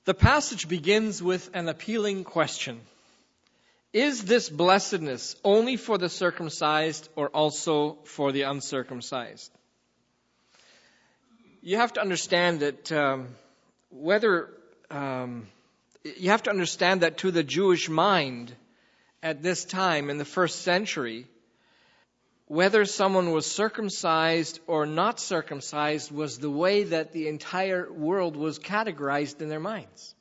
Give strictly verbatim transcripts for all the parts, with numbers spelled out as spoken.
The passage begins with an appealing question. Is this blessedness only for the circumcised or also for the uncircumcised? You have to understand that um, whether um, you have to understand that to the Jewish mind at this time in the first century, whether someone was circumcised or not circumcised was the way that the entire world was categorized in their minds.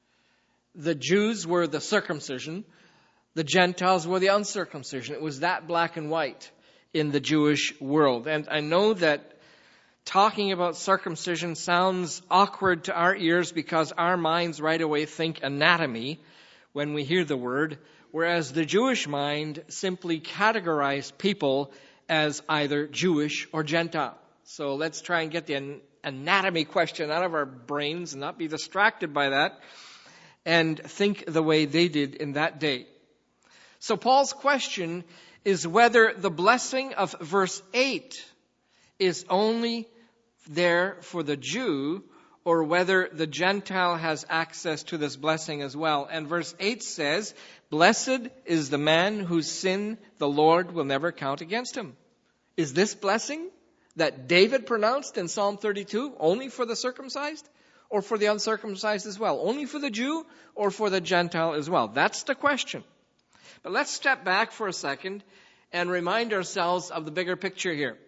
The Jews were the circumcision, the Gentiles were the uncircumcision. It was that black and white in the Jewish world. And I know that talking about circumcision sounds awkward to our ears because our minds right away think anatomy when we hear the word, whereas the Jewish mind simply categorized people as either Jewish or Gentile. So let's try and get the anatomy question out of our brains and not be distracted by that and think the way they did in that day. So Paul's question is whether the blessing of verse eight is only there for the Jew or whether the Gentile has access to this blessing as well. And verse eight says, "Blessed is the man whose sin the Lord will never count against him." Is this blessing that David pronounced in Psalm thirty-two only for the circumcised or for the uncircumcised as well? Only for the Jew or for the Gentile as well? That's the question. But let's step back for a second and remind ourselves of the bigger picture here.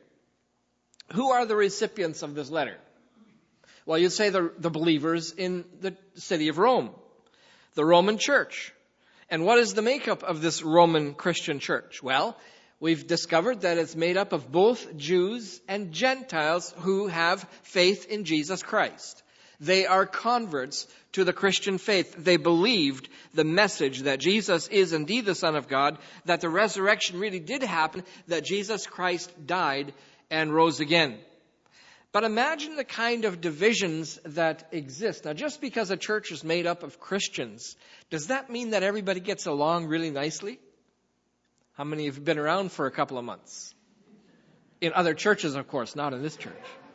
Who are the recipients of this letter? Well, you'd say the, the believers in the city of Rome, the Roman church. And what is the makeup of this Roman Christian church? Well, we've discovered that it's made up of both Jews and Gentiles who have faith in Jesus Christ. They are converts to the Christian faith. They believed the message that Jesus is indeed the Son of God, that the resurrection really did happen, that Jesus Christ died and rose again. But imagine the kind of divisions that exist. Now, just because a church is made up of Christians, does that mean that everybody gets along really nicely? How many have been around for a couple of months? In other churches, of course, not in this church.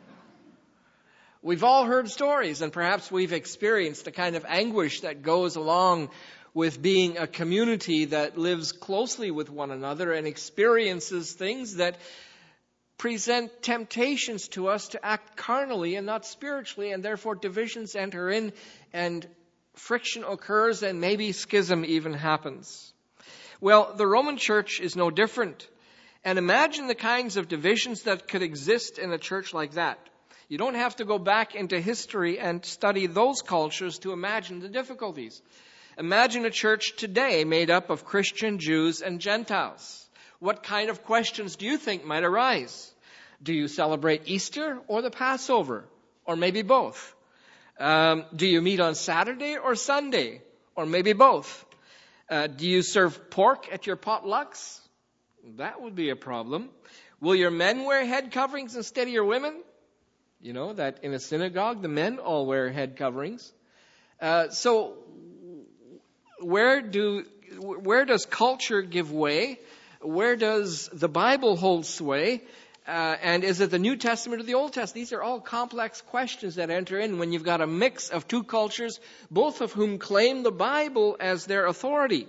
We've all heard stories, and perhaps we've experienced the kind of anguish that goes along with being a community that lives closely with one another and experiences things that present temptations to us to act carnally and not spiritually, and therefore divisions enter in and friction occurs and maybe schism even happens. Well, the Roman church is no different. And imagine the kinds of divisions that could exist in a church like that. You don't have to go back into history and study those cultures to imagine the difficulties. Imagine a church today made up of Christian Jews and Gentiles. What kind of questions do you think might arise? Do you celebrate Easter or the Passover? Or maybe both? Um, do you meet on Saturday or Sunday? Or maybe both? Uh, do you serve pork at your potlucks? That would be a problem. Will your men wear head coverings instead of your women? You know that in a synagogue, the men all wear head coverings. Uh, so where do where does culture give way? Where does the Bible hold sway? Uh, and is it the New Testament or the Old Testament? These are all complex questions that enter in when you've got a mix of two cultures, both of whom claim the Bible as their authority.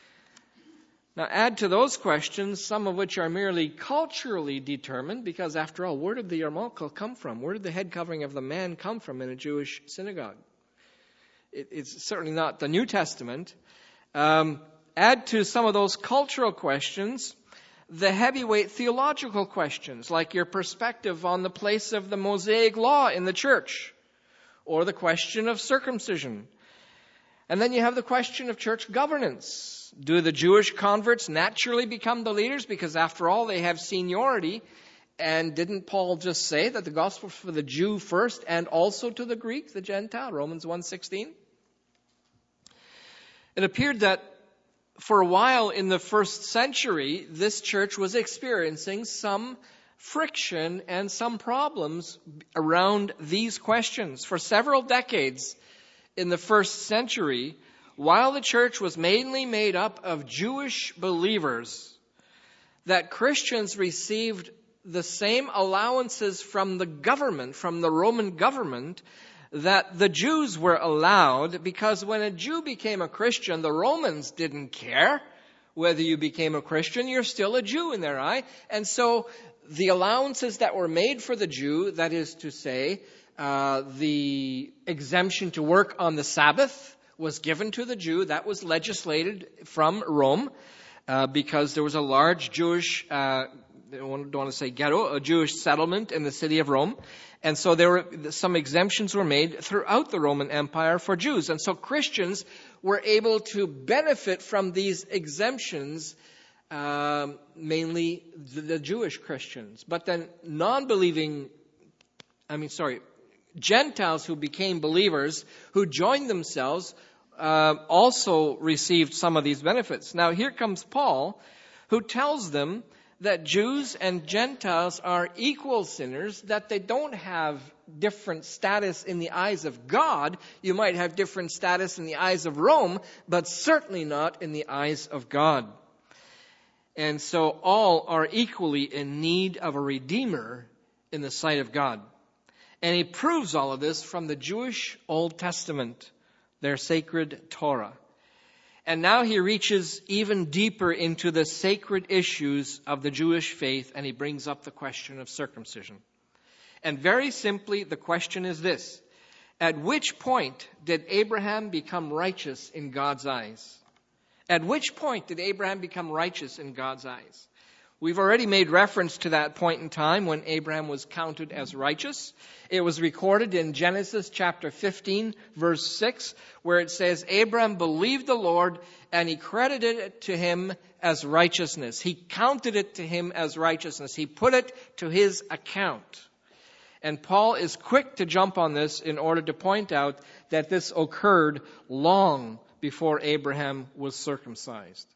Now add to those questions some of which are merely culturally determined, because after all, where did the yarmulke come from? Where did the head covering of the man come from in a Jewish synagogue? It, it's certainly not the New Testament. Um, add to some of those cultural questions the heavyweight theological questions, like your perspective on the place of the Mosaic law in the church, or the question of circumcision. And then you have the question of church governance. Do the Jewish converts naturally become the leaders? Because after all, they have seniority. And didn't Paul just say that the gospel is for the Jew first and also to the Greek, the Gentile, Romans one sixteen? It appeared that for a while in the first century, this church was experiencing some friction and some problems around these questions. For several decades in the first century, while the church was mainly made up of Jewish believers, that Christians received the same allowances from the government, from the Roman government, that the Jews were allowed, because when a Jew became a Christian, the Romans didn't care whether you became a Christian. You're still a Jew in their eye. And so the allowances that were made for the Jew, that is to say, uh, the exemption to work on the Sabbath was given to the Jew. That was legislated from Rome uh, because there was a large Jewish, uh, I don't want to say ghetto, a Jewish settlement in the city of Rome. And so there were some exemptions were made throughout the Roman Empire for Jews. And so Christians were able to benefit from these exemptions, um, mainly the, the Jewish Christians. But then non-believing, I mean, sorry, Gentiles who became believers, who joined themselves, uh, also received some of these benefits. Now here comes Paul, who tells them that Jews and Gentiles are equal sinners, that they don't have different status in the eyes of God. You might have different status in the eyes of Rome, but certainly not in the eyes of God. And so all are equally in need of a Redeemer in the sight of God. And he proves all of this from the Jewish Old Testament, their sacred Torah. And now he reaches even deeper into the sacred issues of the Jewish faith, and he brings up the question of circumcision. And very simply, the question is this: at which point did Abraham become righteous in God's eyes? At which point did Abraham become righteous in God's eyes? We've already made reference to that point in time when Abraham was counted as righteous. It was recorded in Genesis chapter fifteen, verse six, where it says, Abraham believed the Lord and he credited it to him as righteousness. He counted it to him as righteousness. He put it to his account. And Paul is quick to jump on this in order to point out that this occurred long before Abraham was circumcised.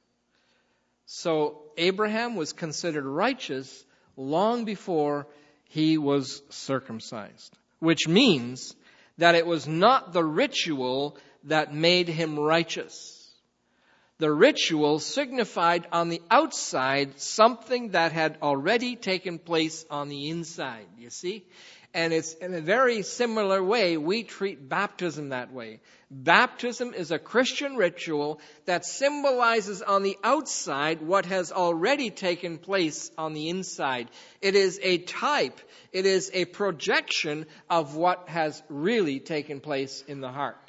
So Abraham was considered righteous long before he was circumcised, which means that it was not the ritual that made him righteous. The ritual signified on the outside something that had already taken place on the inside, you see? And it's in a very similar way, we treat baptism that way. Baptism is a Christian ritual that symbolizes on the outside what has already taken place on the inside. It is a type, it is a projection of what has really taken place in the heart.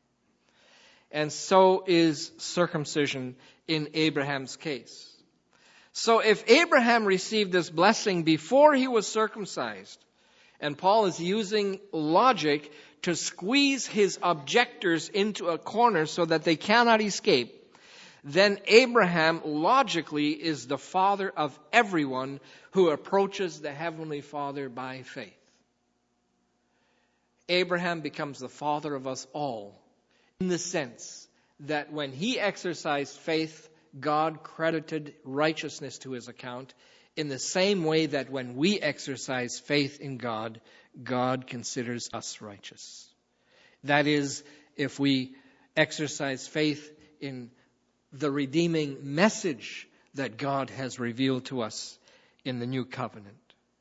And so is circumcision in Abraham's case. So if Abraham received this blessing before he was circumcised, and Paul is using logic to squeeze his objectors into a corner so that they cannot escape, then Abraham logically is the father of everyone who approaches the Heavenly Father by faith. Abraham becomes the father of us all in the sense that when he exercised faith, God credited righteousness to his account, in the same way that when we exercise faith in God, God considers us righteous. That is, if we exercise faith in the redeeming message that God has revealed to us in the new covenant.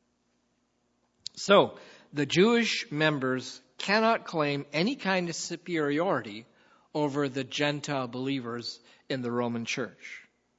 So, the Jewish members cannot claim any kind of superiority over the Gentile believers in the Roman Church.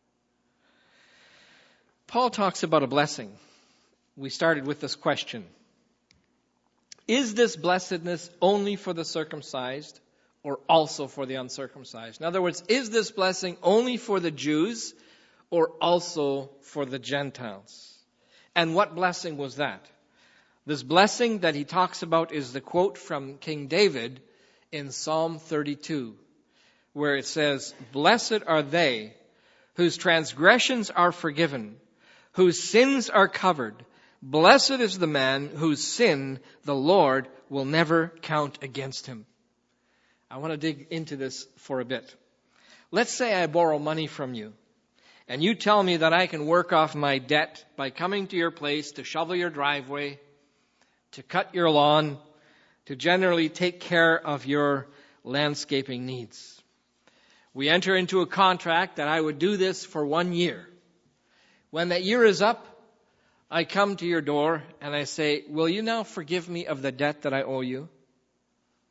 Paul talks about a blessing. We started with this question. Is this blessedness only for the circumcised or also for the uncircumcised? In other words, is this blessing only for the Jews or also for the Gentiles? And what blessing was that? This blessing that he talks about is the quote from King David in Psalm thirty-two, where it says, Blessed are they whose transgressions are forgiven, whose sins are covered. Blessed is the man whose sin the Lord will never count against him. I want to dig into this for a bit. Let's say I borrow money from you, and you tell me that I can work off my debt by coming to your place to shovel your driveway, to cut your lawn, to generally take care of your landscaping needs. We enter into a contract that I would do this for one year. When that year is up, I come to your door and I say, will you now forgive me of the debt that I owe you?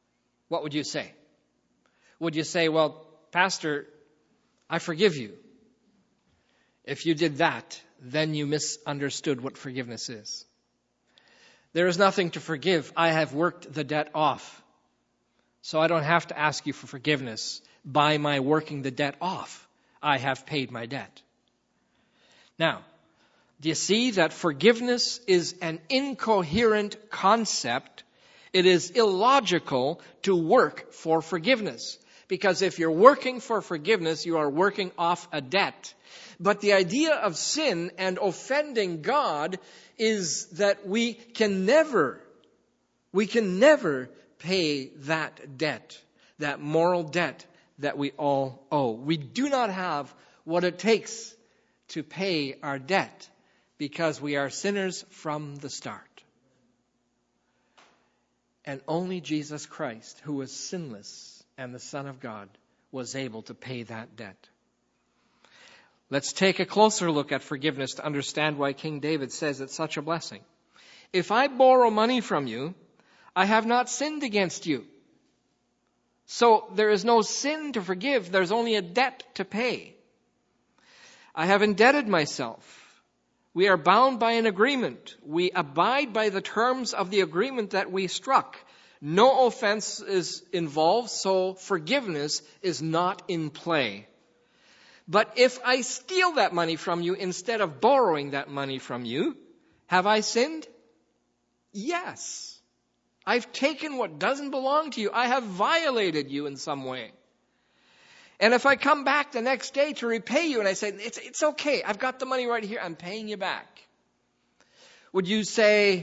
what would you say? Would you say, well, Pastor, I forgive you? If you did that, then you misunderstood what forgiveness is. There is nothing to forgive. I have worked the debt off. So I don't have to ask you for forgiveness. By my working the debt off, I have paid my debt. Now, do you see that forgiveness is an incoherent concept? It is illogical to work for forgiveness. Because if you're working for forgiveness, you are working off a debt. But the idea of sin and offending God is that we can never, we can never pay that debt, that moral debt that we all owe. We do not have what it takes to pay our debt because we are sinners from the start. And only Jesus Christ, who was sinless and the Son of God, was able to pay that debt. Let's take a closer look at forgiveness to understand why King David says it's such a blessing. If I borrow money from you, I have not sinned against you. So there is no sin to forgive. There's only a debt to pay. I have indebted myself. We are bound by an agreement. We abide by the terms of the agreement that we struck. No offense is involved, so forgiveness is not in play. But if I steal that money from you instead of borrowing that money from you, have I sinned? Yes. I've taken what doesn't belong to you. I have violated you in some way. And if I come back the next day to repay you and I say, it's, it's okay, I've got the money right here, I'm paying you back. Would you say,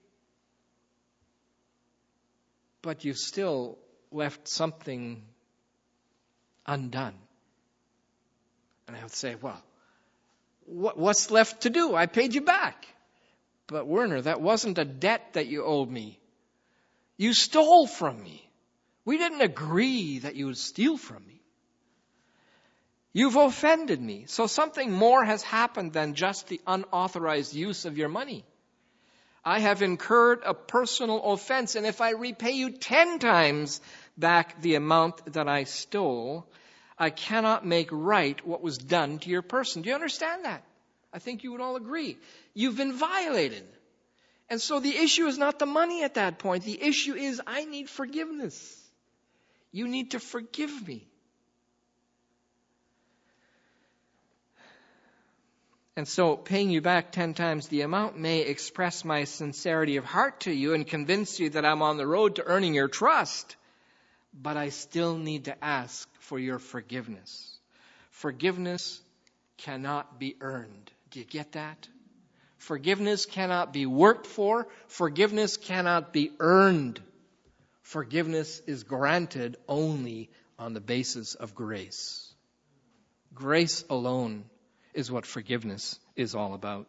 but you still left something undone? And I would say, well, what, what's left to do? I paid you back. But Werner, that wasn't a debt that you owed me. You stole from me. We didn't agree that you would steal from me. You've offended me. So something more has happened than just the unauthorized use of your money. I have incurred a personal offense, and if I repay you ten times back the amount that I stole, I cannot make right what was done to your person. Do you understand that? I think you would all agree. You've been violated. And so the issue is not the money at that point. The issue is I need forgiveness. You need to forgive me. And so paying you back ten times the amount may express my sincerity of heart to you and convince you that I'm on the road to earning your trust. But I still need to ask for your forgiveness. Forgiveness cannot be earned. Do you get that? Forgiveness cannot be worked for. Forgiveness cannot be earned. Forgiveness is granted only on the basis of grace. Grace alone is what forgiveness is all about.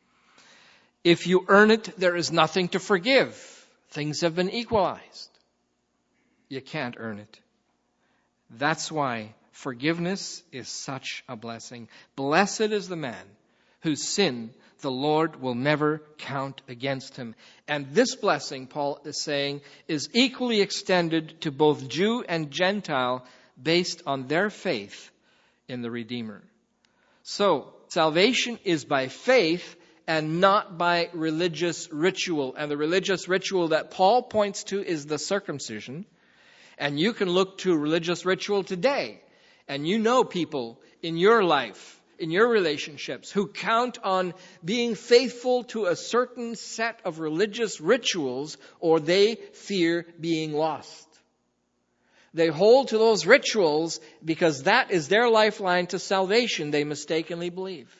If you earn it, there is nothing to forgive. Things have been equalized. You can't earn it. That's why forgiveness is such a blessing. Blessed is the man whose sin the Lord will never count against him. And this blessing, Paul is saying, is equally extended to both Jew and Gentile based on their faith in the Redeemer. So, salvation is by faith and not by religious ritual. And the religious ritual that Paul points to is the circumcision. And you can look to religious ritual today. And you know people in your life, in your relationships, who count on being faithful to a certain set of religious rituals, or they fear being lost. They hold to those rituals because that is their lifeline to salvation, they mistakenly believe.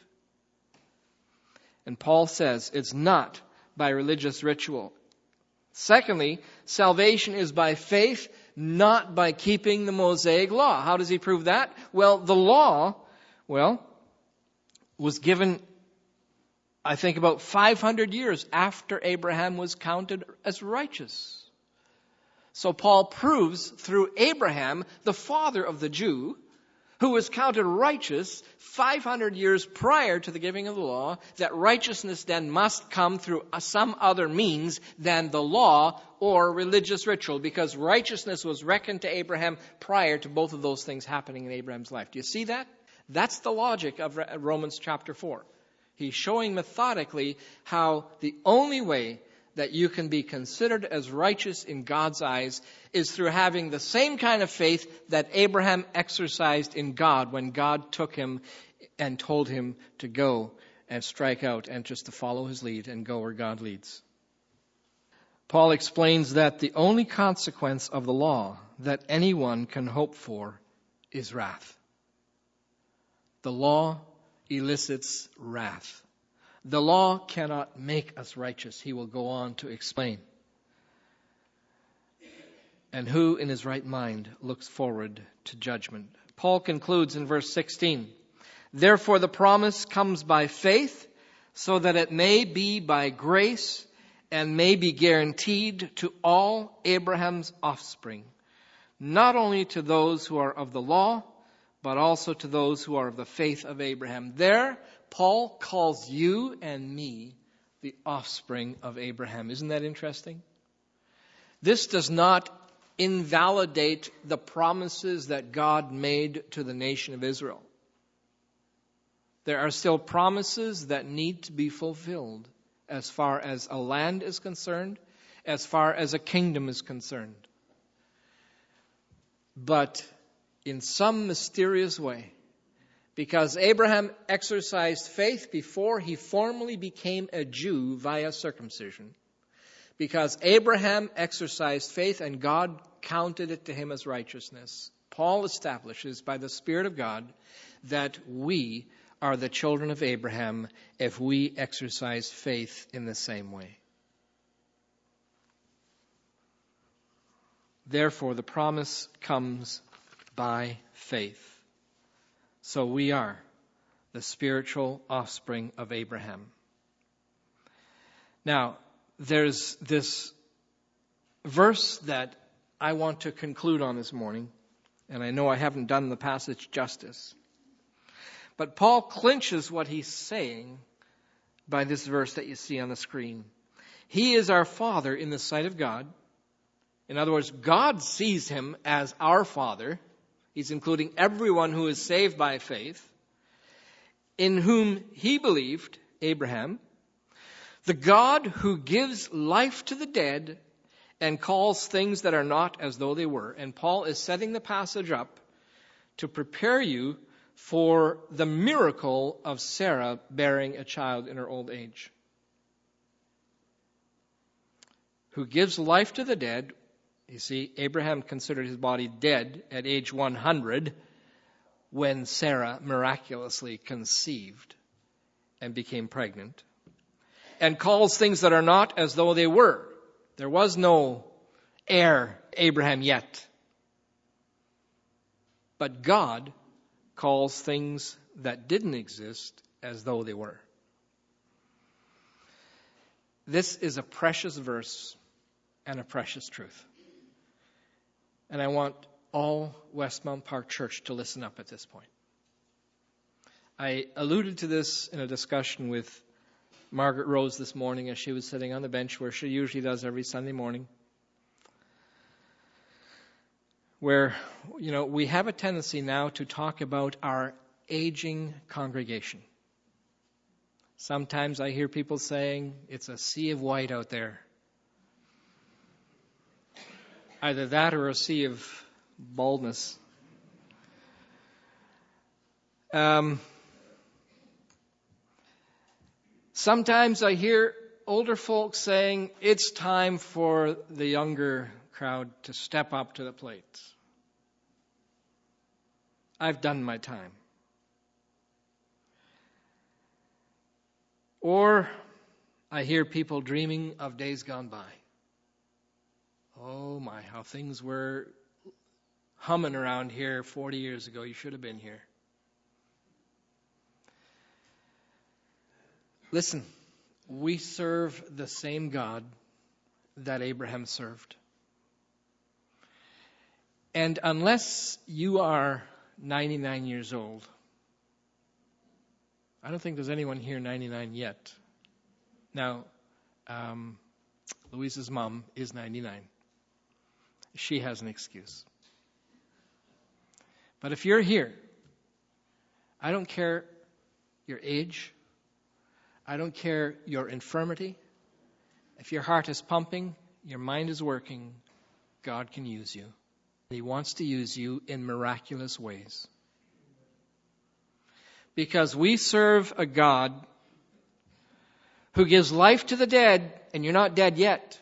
And Paul says it's not by religious ritual. Secondly, salvation is by faith, not by keeping the Mosaic law. How does he prove that? Well, the law, well, was given, I think, about five hundred years after Abraham was counted as righteous. So Paul proves through Abraham, the father of the Jew, who was counted righteous five hundred years prior to the giving of the law, that righteousness then must come through some other means than the law or religious ritual, because righteousness was reckoned to Abraham prior to both of those things happening in Abraham's life. Do you see that? That's the logic of Romans chapter four. He's showing methodically how the only way that you can be considered as righteous in God's eyes is through having the same kind of faith that Abraham exercised in God when God took him and told him to go and strike out and just to follow his lead and go where God leads. Paul explains that the only consequence of the law that anyone can hope for is wrath. The law elicits wrath. The law cannot make us righteous, he will go on to explain. And who in his right mind looks forward to judgment? Paul concludes in verse sixteen, therefore the promise comes by faith, so that it may be by grace and may be guaranteed to all Abraham's offspring, not only to those who are of the law, but also to those who are of the faith of Abraham. There, Paul calls you and me the offspring of Abraham. Isn't that interesting? This does not invalidate the promises that God made to the nation of Israel. There are still promises that need to be fulfilled as far as a land is concerned, as far as a kingdom is concerned. But in some mysterious way, because Abraham exercised faith before he formally became a Jew via circumcision, because Abraham exercised faith and God counted it to him as righteousness, Paul establishes by the Spirit of God that we are the children of Abraham if we exercise faith in the same way. Therefore, the promise comes by faith. So we are the spiritual offspring of Abraham. Now, there's this verse that I want to conclude on this morning, and I know I haven't done the passage justice. But Paul clinches what he's saying by this verse that you see on the screen. He is our Father in the sight of God. In other words, God sees him as our Father. He's including everyone who is saved by faith, in whom he believed, Abraham, the God who gives life to the dead and calls things that are not as though they were. And Paul is setting the passage up to prepare you for the miracle of Sarah bearing a child in her old age. Who gives life to the dead. You see, Abraham considered his body dead at age one hundred when Sarah miraculously conceived and became pregnant, and calls things that are not as though they were. There was no heir Abraham yet. But God calls things that didn't exist as though they were. This is a precious verse and a precious truth. And I want all Westmount Park Church to listen up at this point. I alluded to this in a discussion with Margaret Rose this morning as she was sitting on the bench where she usually does every Sunday morning. Where, you know, we have a tendency now to talk about our aging congregation. Sometimes I hear people saying it's a sea of white out there. Either that or a sea of baldness. Um, sometimes I hear older folks saying it's time for the younger crowd to step up to the plate. I've done my time. Or I hear people dreaming of days gone by. Oh my, how things were humming around here forty years ago. You should have been here. Listen, we serve the same God that Abraham served. And unless you are ninety-nine years old. I don't think there's anyone here ninety-nine yet. Now, um, Louise's mom is ninety-nine. She has an excuse. But if you're here, I don't care your age. I don't care your infirmity. If your heart is pumping, your mind is working, God can use you. He wants to use you in miraculous ways. Because we serve a God who gives life to the dead, and you're not dead yet.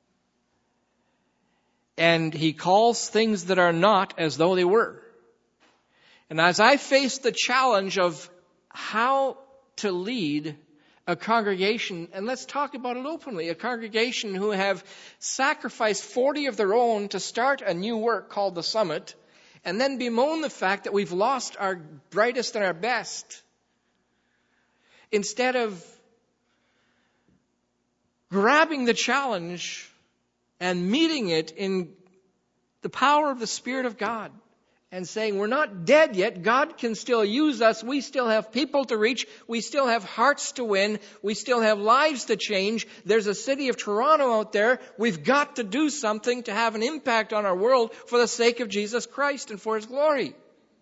And He calls things that are not as though they were. And as I face the challenge of how to lead a congregation, and let's talk about it openly, a congregation who have sacrificed forty of their own to start a new work called the Summit, and then bemoan the fact that we've lost our brightest and our best. Instead of grabbing the challenge and meeting it in the power of the Spirit of God and saying, we're not dead yet. God can still use us. We still have people to reach. We still have hearts to win. We still have lives to change. There's a city of Toronto out there. We've got to do something to have an impact on our world for the sake of Jesus Christ and for His glory.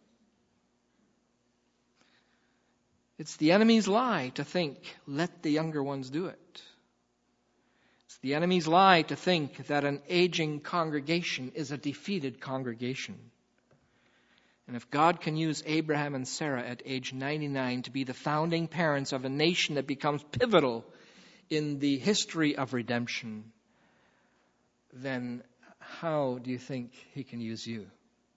It's the enemy's lie to think, let the younger ones do it. It's the enemy's lie to think that an aging congregation is a defeated congregation. And if God can use Abraham and Sarah at age ninety-nine to be the founding parents of a nation that becomes pivotal in the history of redemption, then how do you think He can use you?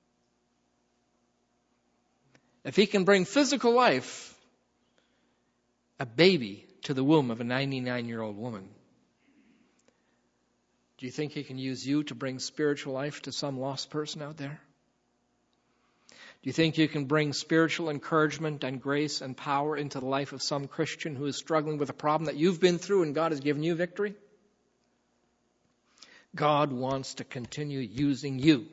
If He can bring physical life, a baby, to the womb of a ninety-nine-year-old woman, do you think He can use you to bring spiritual life to some lost person out there? Do you think you can bring spiritual encouragement and grace and power into the life of some Christian who is struggling with a problem that you've been through and God has given you victory? God wants to continue using you.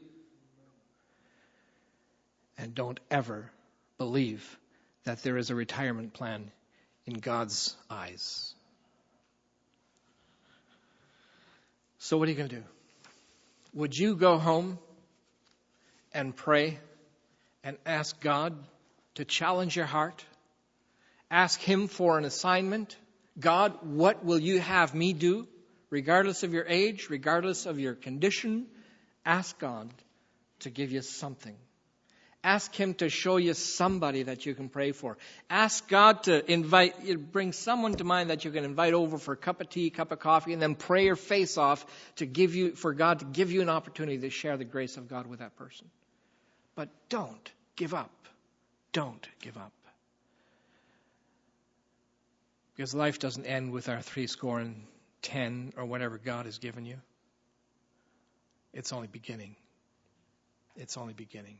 And don't ever believe that there is a retirement plan in God's eyes. So what are you going to do? Would you go home and pray and ask God to challenge your heart? Ask Him for an assignment. God, what will you have me do? Regardless of your age, regardless of your condition, ask God to give you something. Ask Him to show you somebody that you can pray for. Ask God to invite, bring someone to mind that you can invite over for a cup of tea, cup of coffee, and then pray your face off to give you, for God to give you an opportunity to share the grace of God with that person. But don't give up. Don't give up. Because life doesn't end with our three score and ten or whatever God has given you. It's only beginning. It's only beginning.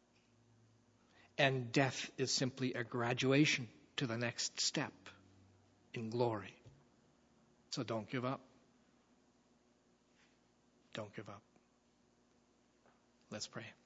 And death is simply a graduation to the next step in glory. So don't give up. Don't give up. Let's pray.